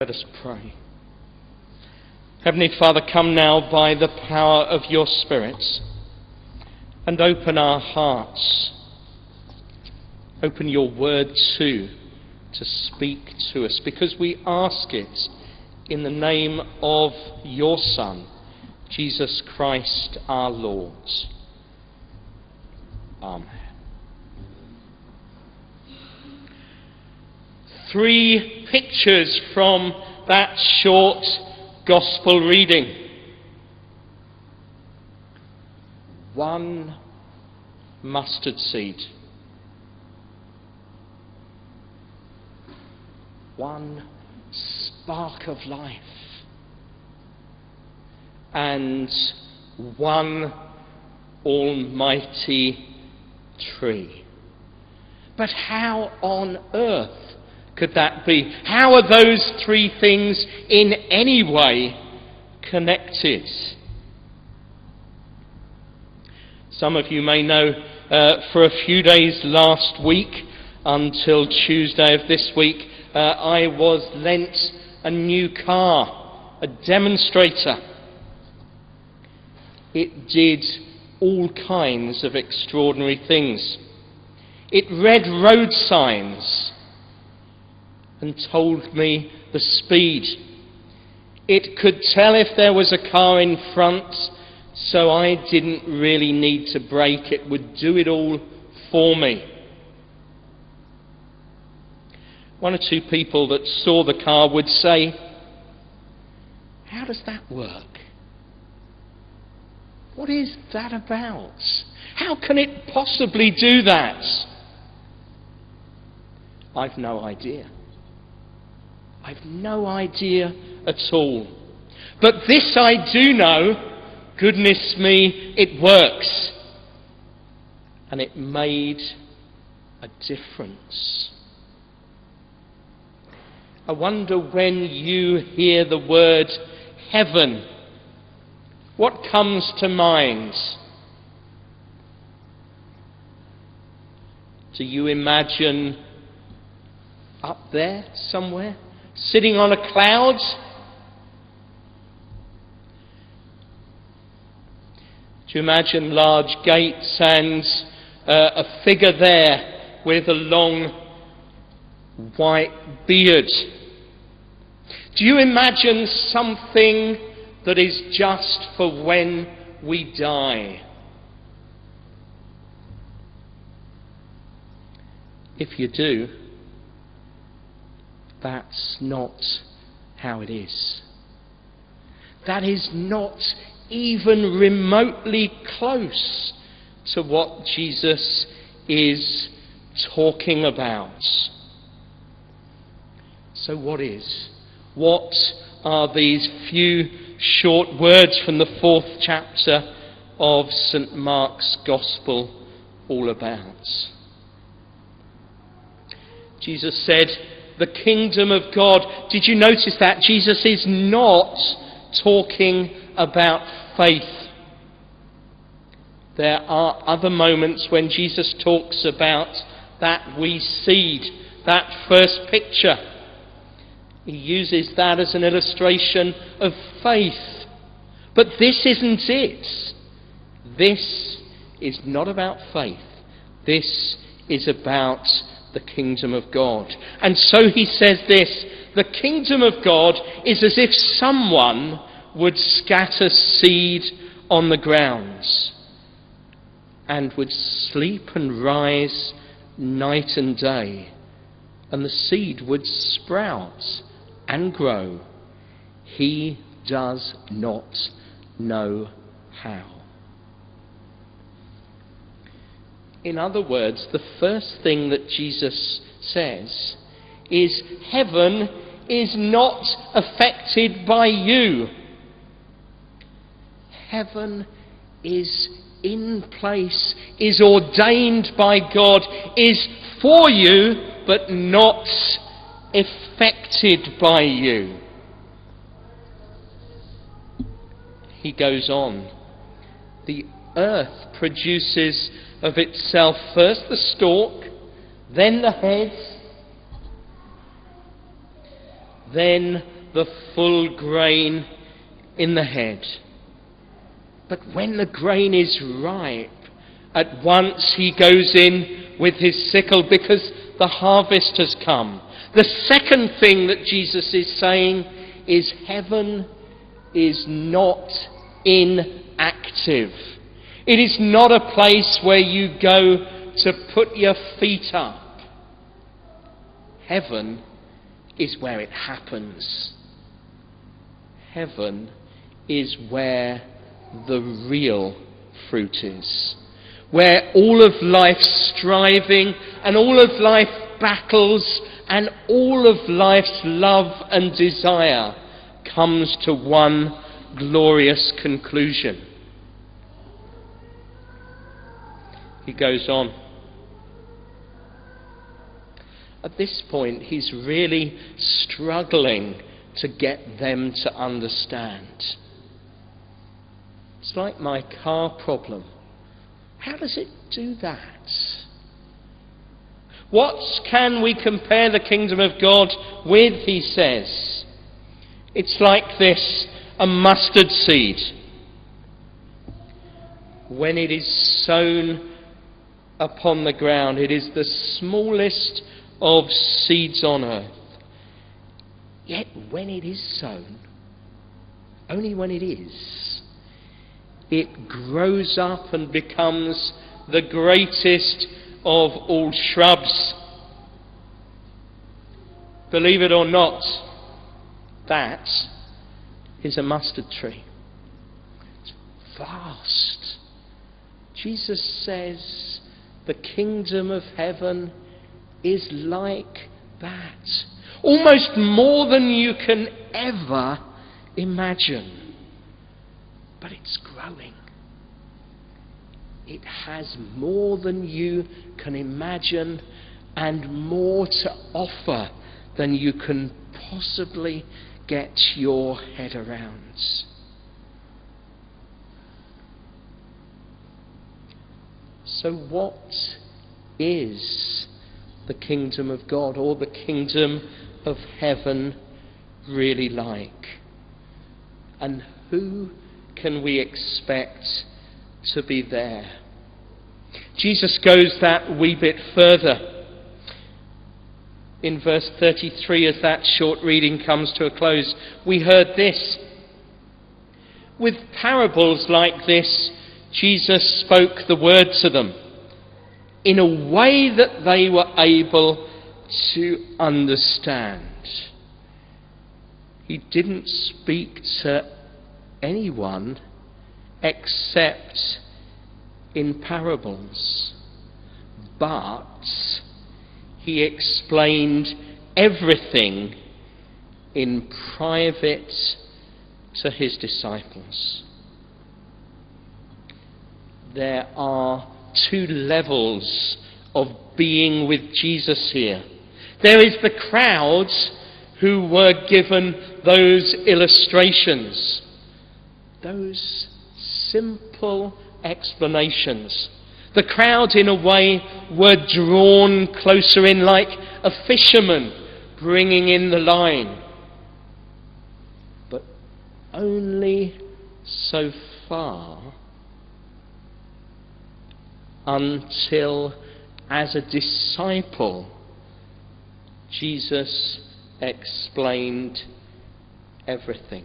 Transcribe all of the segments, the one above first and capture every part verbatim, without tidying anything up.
Let us pray. Heavenly Father, come now by the power of your Spirit and open our hearts. Open your word too to speak to us, because we ask it in the name of your Son, Jesus Christ our Lord. Amen. Three pictures from that short gospel reading. One mustard seed. One spark of life. And one almighty tree. But how on earth could that be? How are those three things in any way connected? Some of you may know uh, for a few days last week until Tuesday of this week, uh, I was lent a new car, a demonstrator. It did all kinds of extraordinary things. It read road signs and told me the speed. It could tell if there was a car in front, so I didn't really need to brake. It would do it all for me. One or two people that saw the car would say, "How does that work? What is that about? How can it possibly do that?" I've no idea. I've no idea at all. But this I do know, goodness me, it works. And it made a difference. I wonder, when you hear the word heaven, what comes to mind? Do you imagine up there somewhere, sitting on a cloud? Do you imagine large gates and uh, a figure there with a long white beard? Do you imagine something that is just for when we die? If you do, that's not how it is. That is not even remotely close to what Jesus is talking about. So what is? What are these few short words from the fourth chapter of Saint Mark's Gospel all about? Jesus said, the kingdom of God. Did you notice that? Jesus is not talking about faith. There are other moments when Jesus talks about that wee seed, that first picture. He uses that as an illustration of faith. But this isn't it. This is not about faith. This is about the kingdom of God. And so he says this: the kingdom of God is as if someone would scatter seed on the grounds and would sleep and rise night and day, and the seed would sprout and grow. He does not know how. In other words, the first thing that Jesus says is heaven is not affected by you. Heaven is in place, is ordained by God, is for you, but not affected by you. He goes on. The earth produces of itself first the stalk, then the head, then the full grain in the head. But when the grain is ripe, at once he goes in with his sickle because the harvest has come. The second thing that Jesus is saying is heaven is not inactive. It is not a place where you go to put your feet up. Heaven is where it happens. Heaven is where the real fruit is. Where all of life's striving and all of life's battles and all of life's love and desire comes to one glorious conclusion. He goes on. At this point, he's really struggling to get them to understand. It's like my car problem. How does it do that? What can we compare the kingdom of God with, he says? It's like this, a mustard seed. When it is sown upon the ground, it is the smallest of seeds on earth. Yet when it is sown, only when it is, it grows up and becomes the greatest of all shrubs. Believe it or not, that is a mustard tree. It's vast. Jesus says the kingdom of heaven is like that. Almost more than you can ever imagine. But it's growing. It has more than you can imagine and more to offer than you can possibly get your head around. So what is the kingdom of God or the kingdom of heaven really like? And who can we expect to be there? Jesus goes that wee bit further. In verse thirty-three, as that short reading comes to a close, we heard this. With parables like this, Jesus spoke the word to them in a way that they were able to understand. He didn't speak to anyone except in parables, but he explained everything in private to his disciples. There are two levels of being with Jesus here. There is the crowds who were given those illustrations, those simple explanations. The crowd, in a way, were drawn closer in like a fisherman bringing in the line. But only so far until, as a disciple, Jesus explained everything.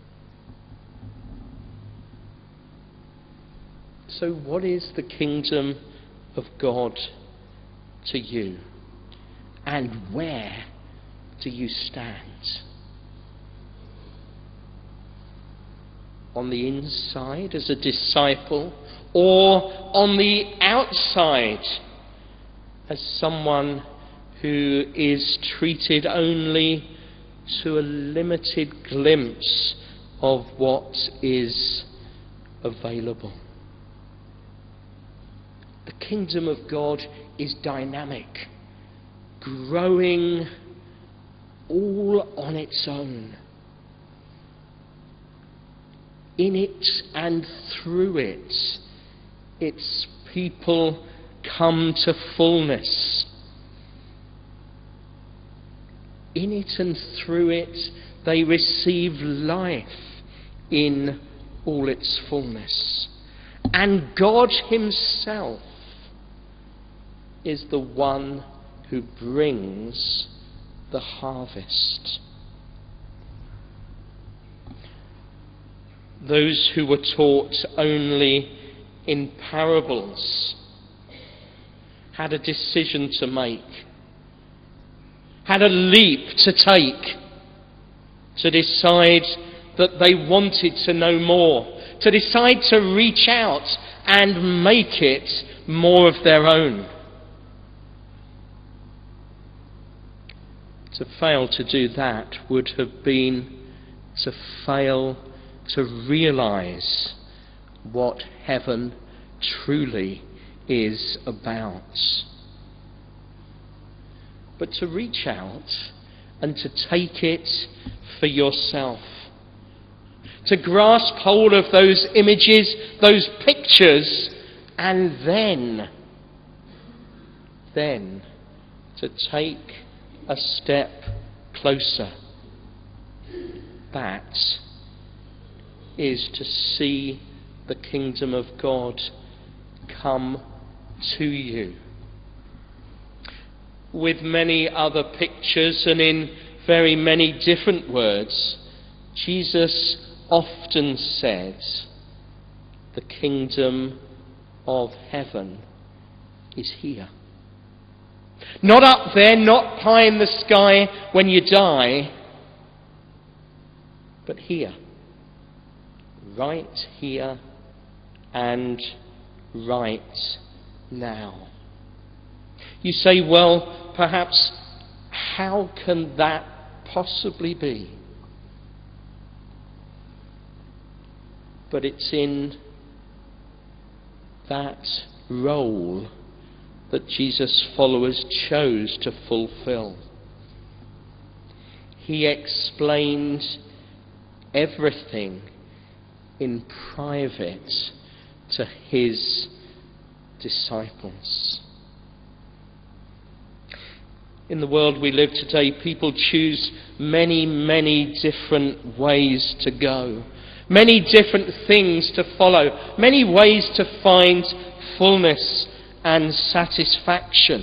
So what is the kingdom of God to you? And where do you stand? On the inside as a disciple, or on the outside as someone who is treated only to a limited glimpse of what is available? The kingdom of God is dynamic, growing all on its own. In it and through it, its people come to fullness. in it and through it they receive life in all its fullness. And God himself is the one who brings the harvest. Those who were taught only in parables had a decision to make, had a leap to take, to decide that they wanted to know more, to decide to reach out and make it more of their own. To fail to do that would have been to fail to realise what heaven truly is about. But to reach out and to take it for yourself. To grasp hold of those images, those pictures, and then, then to take a step closer. That is to see the kingdom of God come to you. With many other pictures and in very many different words, Jesus often said, the kingdom of heaven is here. Not up there, not high in the sky when you die, but here. Right here and right now. You say, well, perhaps how can that possibly be? But it's in that role that Jesus' followers chose to fulfill. He explained everything in private to his disciples. In the world we live today, people choose many, many different ways to go, many different things to follow, many ways to find fullness and satisfaction.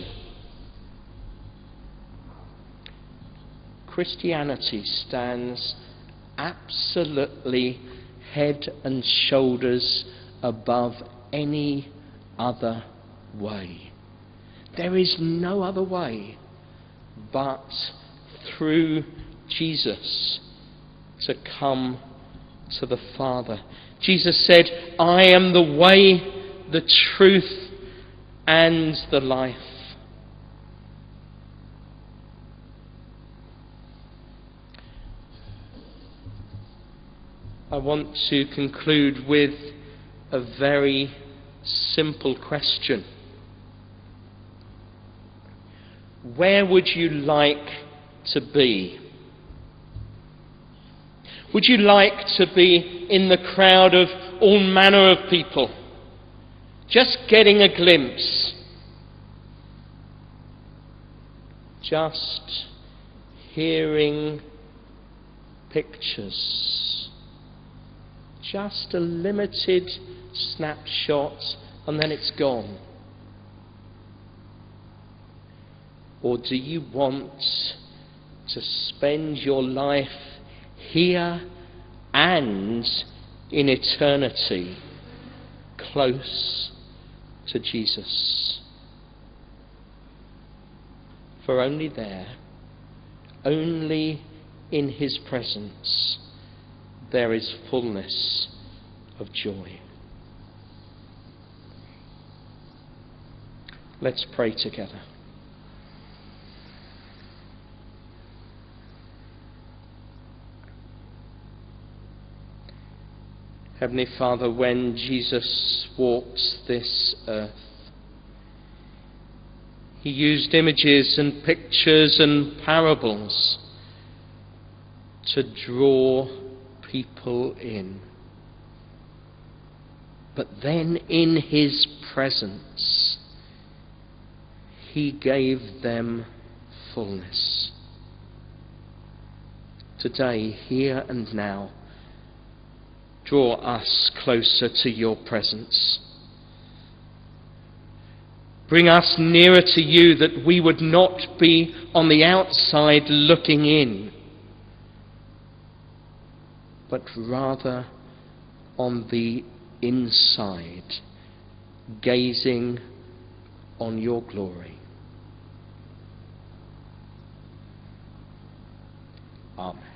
Christianity stands absolutely head and shoulders above any other way. There is no other way but through Jesus to come to the Father. Jesus said, I am the way, the truth, and the life. I want to conclude with a very simple question. Where would you like to be? Would you like to be in the crowd of all manner of people, just getting a glimpse, just hearing pictures, just a limited snapshot and then it's gone? Or do you want to spend your life here and in eternity close to Jesus? For only there, only in his presence, there is fullness of joy. Let's pray together. Heavenly Father, when Jesus walked this earth, he used images and pictures and parables to draw people in. But then in his presence, he gave them fullness. today, here and now, draw us closer to your presence. Bring us nearer to you, that we would not be on the outside looking in, but rather on the inside, gazing on your glory. Amen.